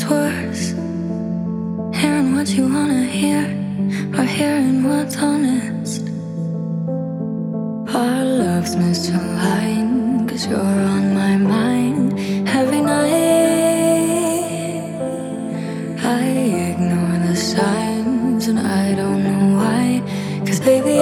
worse? Hearing what you wanna hear, or hearing what's honest? Our love's misaligned, 'cause you're on my mind every night. I ignore the signs and I don't know why, 'cause baby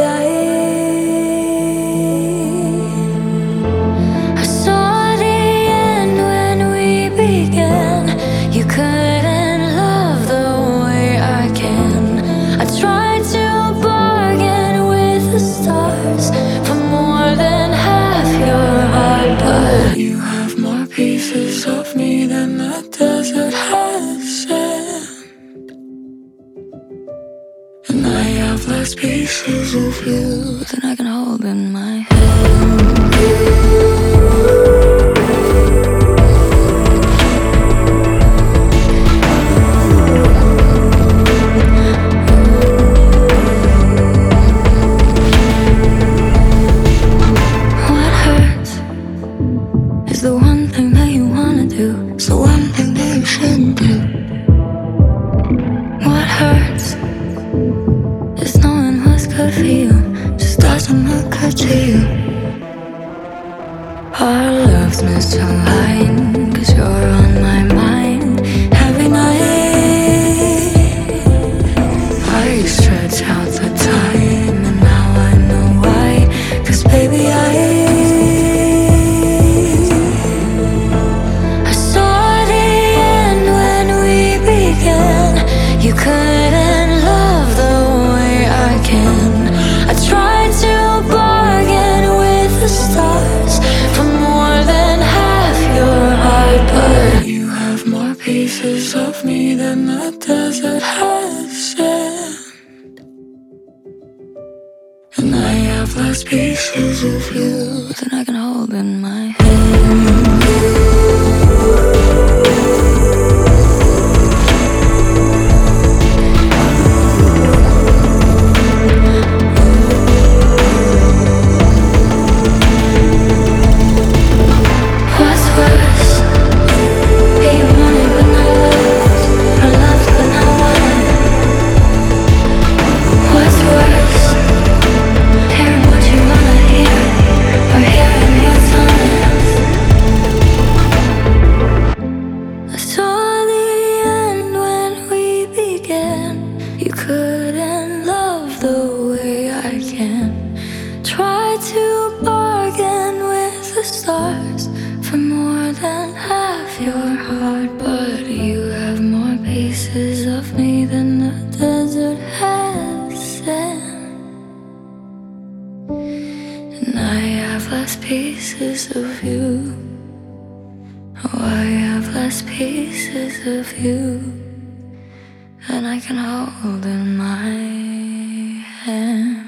I saw the end when we began. You couldn't love the way I can. I tried to bargain with the stars for more than half your heart, but you have more pieces of me than the desert has sand, and I have less pieces of you than I can hold in my hand. What hurts is the one thing that you wanna do, it's the one thing that you shouldn't do. What hurts is knowing what's good for you just doesn't look good to you. Our love's misaligned, 'cause you're on my mind every night. I stretch out the time and now I know why, 'cause baby I saw the end when we began. You couldn't love the way I can. I tried to bargain with the stars for more than half your heart, but you have more pieces of me than the desert has sand, and I have less pieces of you than I can hold in my hand. What's worse? Being wanted but not loved, or loved but not wanted. What's worse? Hearing what you wanna hear, or hearing what's honest? I saw the end when we began. You couldn't love the way I can. Try to bargain with the stars for more than half your heart, but you have more pieces of me than the desert has sand, and I have less pieces of you. Oh, I have less pieces of you than I can hold in my hand.